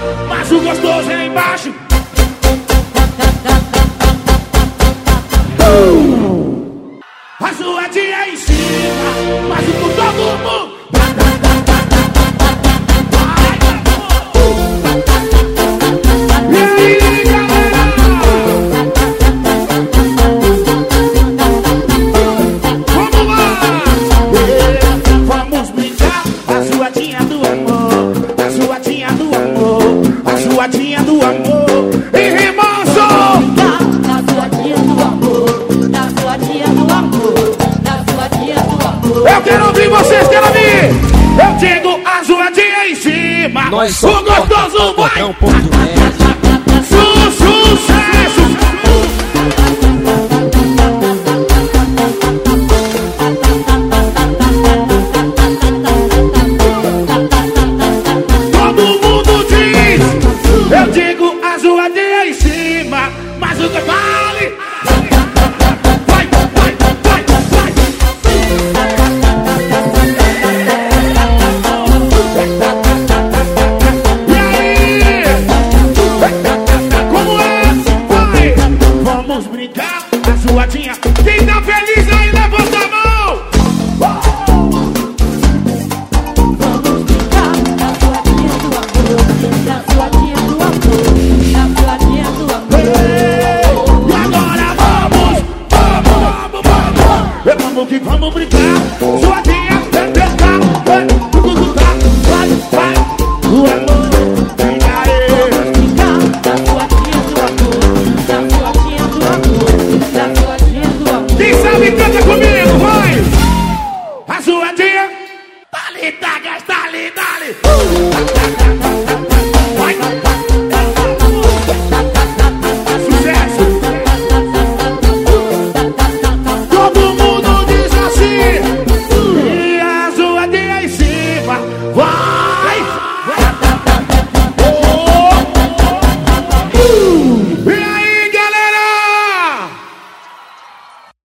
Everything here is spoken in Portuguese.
mas o gostoso é embaixo. A zoadinha é em cima, mas o por todo mundo. E aí, galera? Vamos lá! Vamos brincar, a zoadinha do amor, a zoadinha do amor, a zoadinha do amor. E remanso! Na zoadinha do amor, na zoadinha do amor, na zoadinha do amor. Eu quero ouvir vocês, quero ouvir! Eu digo a zoadinha em cima, Nós o gostoso vai! Sucesso! Todo mundo diz, eu digo a zoadinha em cima, mas o que vale? Vai, vai, vai, vai! E aí? Como é? Vai! Vamos brincar, a zoadinha. Quem tá feliz aí, levanta a mão! Vamos brincar na zoadinha do amor, na zoadinha do amor, na zoadinha do amor. E agora vamos! Vamos que vamos brincar! Zoadinha, vai, vai! O amor, vem aí! Brincar na zoadinha do amor, na zoadinha do amor, na zoadinha do amor. Quem sabe canta comigo, vai! A zoadinha, dali, dagas, dali, dali!